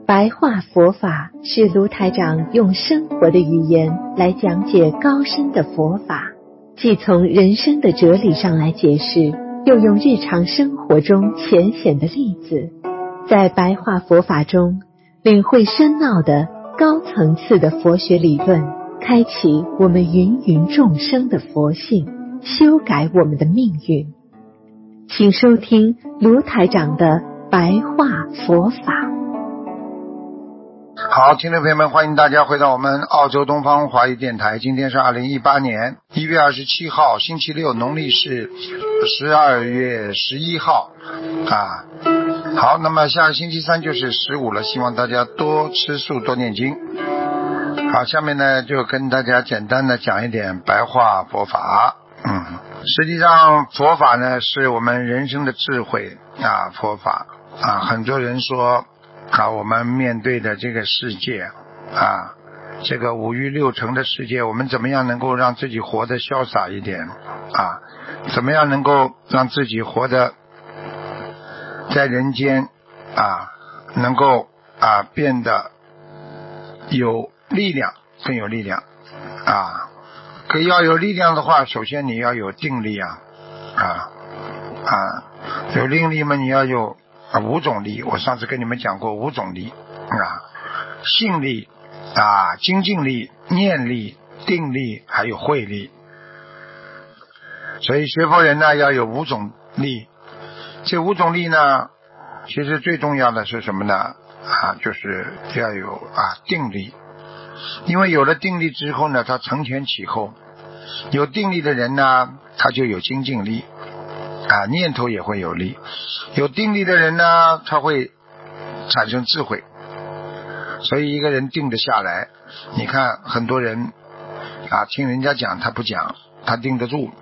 白话佛法是卢台长用生活的语言来讲解高深的佛法，既从人生的哲理上来解释，又用日常生活中浅显的例子，在白话佛法中领会深奥的高层次的佛学理论，开启我们芸芸众生的佛性，修改我们的命运。请收听卢台长的白话佛法。 好，听众朋友们，欢迎大家回到我们澳洲东方华语电台。今天是2018年1月27号，星期六，农历是12月11号啊。好，那么下个星期三就是15了，希望大家多吃素，多念经。好，下面呢就跟大家简单的讲一点白话佛法。实际上佛法呢是我们人生的智慧啊，佛法啊，很多人说啊，我们面对的这个世界啊，这个五欲六尘的世界，我们怎么样能够让自己活得潇洒一点啊？怎么样能够让自己活得在人间啊，能够啊变得有力量，更有力量啊！可要有力量的话，首先你要有定力有定力嘛，你要有五种力。我上次跟你们讲过五种力信力精进力、念力、定力还有慧力。所以学佛人呢要有五种力。这五种力呢，其实最重要的是什么呢？就是要有定力。因为有了定力之后呢，他承前启后。有定力的人呢，他就有精进力念头也会有力。有定力的人呢，他会产生智慧。所以一个人定得下来，你看很多人听人家讲他不讲，他定得住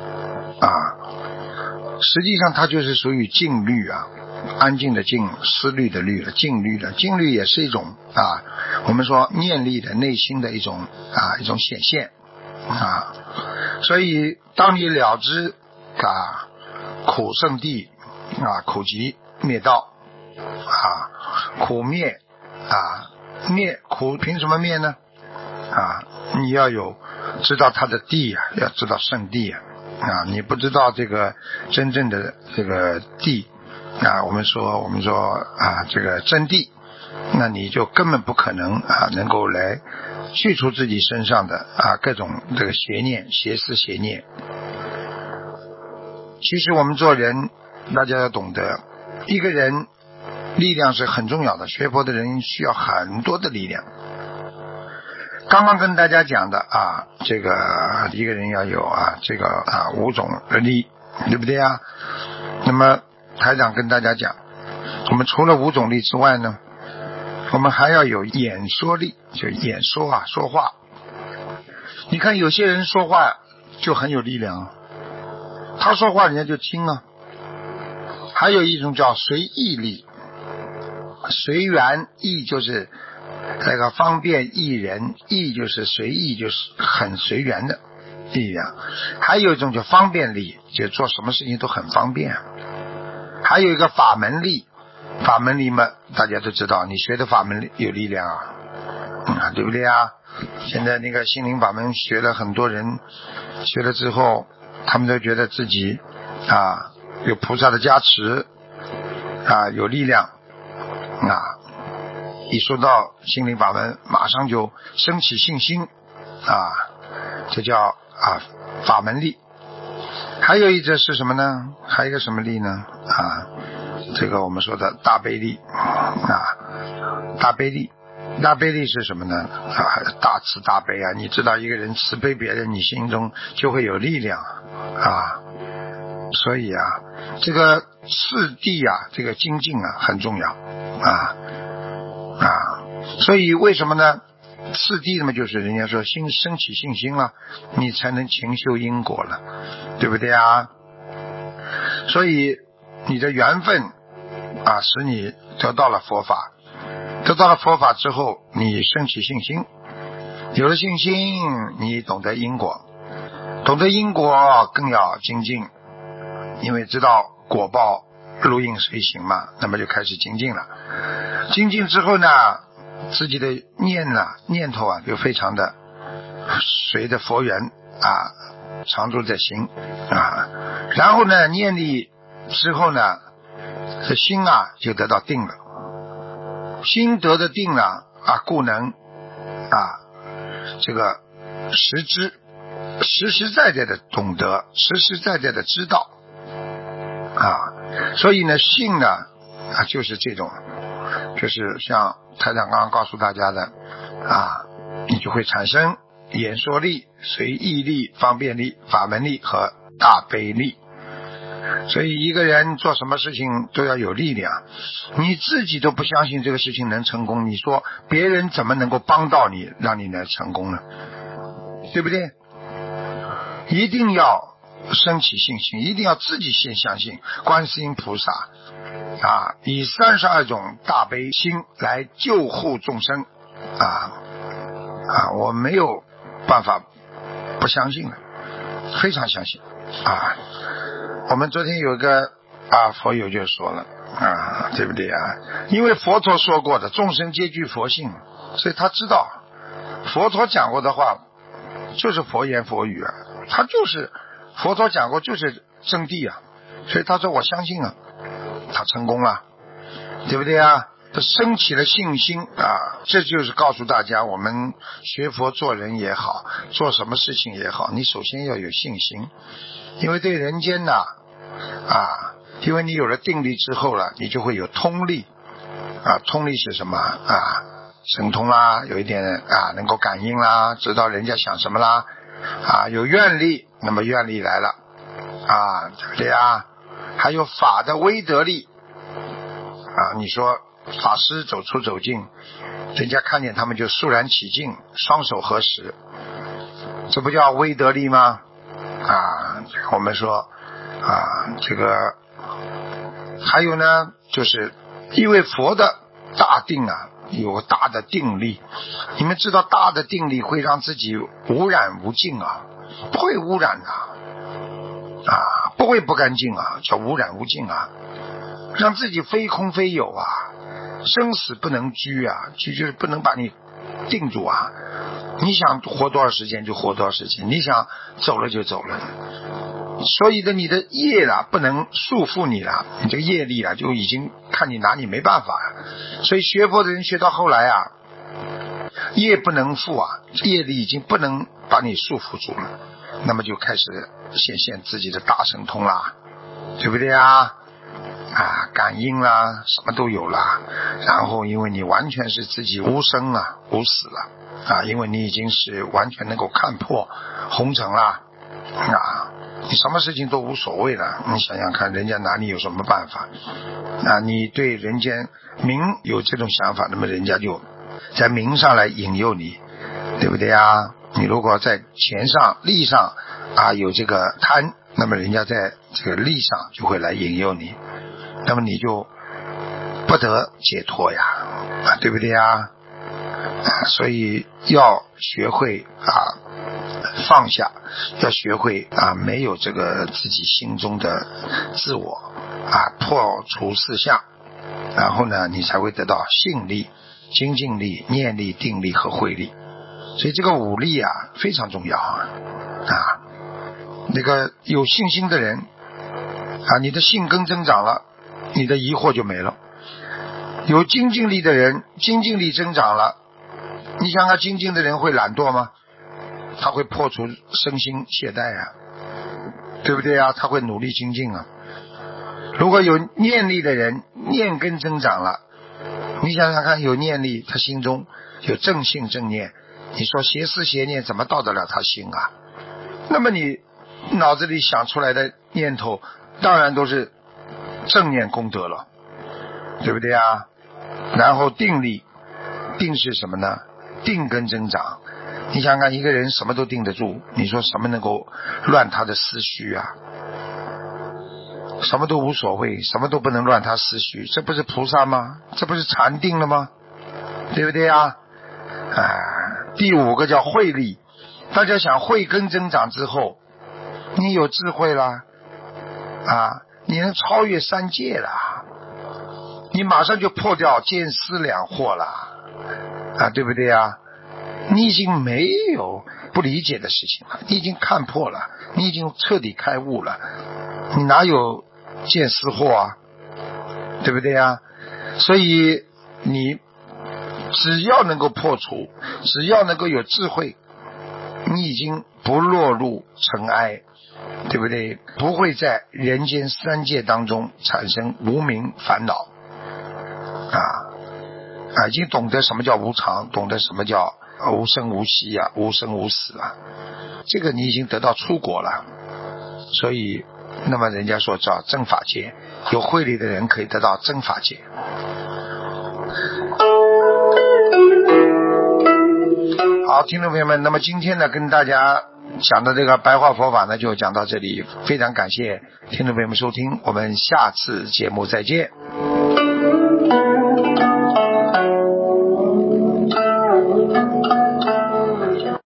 实际上他就是属于静虑安静的静，思虑的虑，静虑的静虑也是一种我们说念力的内心的一种显现所以当你了知苦圣地苦集灭道苦灭灭苦凭什么灭呢你要有知道它的地要知道圣地你不知道这个真正的这个地我们说这个真谛，那你就根本不可能能够来去除自己身上的各种这个邪念、邪思、邪念。其实我们做人，大家要懂得，一个人力量是很重要的，学佛的人需要很多的力量。刚刚跟大家讲的这个一个人要有这个五种力，对不对那么台长跟大家讲，我们除了五种力之外呢，我们还要有演说力，就演说说话。你看有些人说话就很有力量他说话人家就听还有一种叫随意力，随缘意就是这个方便易人，意就是随意，就是很随缘的力量。还有一种叫方便力，就做什么事情都很方便。还有一个法门力，法门力嘛，大家都知道，你学的法门有力量对不对现在那个心灵法门学了很多人，学了之后他们都觉得自己有菩萨的加持有力量一说到心灵法门马上就升起信心这叫法门力。还有一则是什么呢？还有一个什么力呢？这个我们说的大悲力大悲力。大悲力是什么呢？大慈大悲你知道一个人慈悲别人，你心中就会有力量所以这个次第这个精进很重要所以为什么呢？次第嘛，就是人家说升起信心了，你才能勤修因果了，对不对所以你的缘分使你得到了佛法，得到了佛法之后你升起信心，有了信心你懂得因果，懂得因果更要精进，因为知道果报如影随形嘛，那么就开始精进了。精进之后呢，自己的念头啊就非常的随着佛缘常住在心然后呢念力之后呢，这心就得到定了。心得的定了故能这个实实在在的懂得，实实在在的知道所以呢性呢就是这种，就是像台长刚刚告诉大家的你就会产生演说力、随意力、方便力、法门力和大悲力。所以一个人做什么事情都要有力量，你自己都不相信这个事情能成功，你说别人怎么能够帮到你，让你来成功呢？对不对？一定要升起信心，一定要自己先相信观世音菩萨以32种大悲心来救护众生我没有办法不相信的，非常相信我们昨天有一个佛友就说了对不对因为佛陀说过的众生皆具佛性，所以他知道佛陀讲过的话就是佛言佛语他就是佛陀讲过就是真谛所以他说我相信他成功了，对不对他升起了信心这就是告诉大家，我们学佛做人也好，做什么事情也好，你首先要有信心。因为对人间因为你有了定力之后了，你就会有通力通力是什么神通啦，有一点能够感应啦，知道人家想什么啦有愿力，那么愿力来了对不对还有法的威德力你说法师走出走进，人家看见他们就肃然起敬，双手合十，这不叫威德力吗我们说这个还有呢，就是因为佛的大定有大的定力，你们知道大的定力会让自己无染无净不会污染不会不干净叫无染无净让自己非空非有生死不能拘拘就是不能把你定住你想活多少时间就活多少时间，你想走了就走了，所以你的业不能束缚你了，你这个业力就已经看你拿你没办法所以学佛的人学到后来业不能缚业力已经不能把你束缚住了，那么就开始显现自己的大神通啦，对不对感应啦，什么都有啦。然后因为你完全是自己无生无死了因为你已经是完全能够看破红尘啦你什么事情都无所谓了，你想想看人家哪里有什么办法你对人间名有这种想法，那么人家就在名上来引诱你，对不对你如果在钱上利上有这个贪，那么人家在这个利上就会来引诱你，那么你就不得解脱对不对所以要学会放下，要学会没有这个自己心中的自我破除四相，然后呢你才会得到信力、精进力、念力、定力和慧力。所以这个五力非常重要那个有信心的人你的信根增长了，你的疑惑就没了。有精进力的人，精进力增长了，你想精进的人会懒惰吗？他会破除身心懈怠对不对他会努力精进如果有念力的人，念根增长了，你想想看，有念力，他心中有正信正念，你说邪思邪念怎么到得了他心那么你脑子里想出来的念头当然都是正念功德了，对不对然后定力，定是什么呢？定根增长。你想看一个人什么都定得住，你说什么能够乱他的思绪什么都无所谓，什么都不能乱他思绪，这不是菩萨吗？这不是禅定了吗？对不对第五个叫慧力。大家想慧根增长之后，你有智慧啦你能超越三界了，你马上就破掉见思两惑了啊，对不对啊？你已经没有不理解的事情了，你已经看破了，你已经彻底开悟了，你哪有见思惑啊？对不对啊？所以你只要能够破除，只要能够有智慧，你已经不落入尘埃，对不对？不会在人间三界当中产生无明烦恼已经懂得什么叫无常，懂得什么叫无生无息啊，无生无死啊，这个你已经得到出国了。所以那么人家说叫正法界，有慧力的人可以得到正法界。好，听众朋友们，那么今天呢跟大家讲的这个白话佛法呢就讲到这里，非常感谢听众朋友们收听，我们下次节目再见。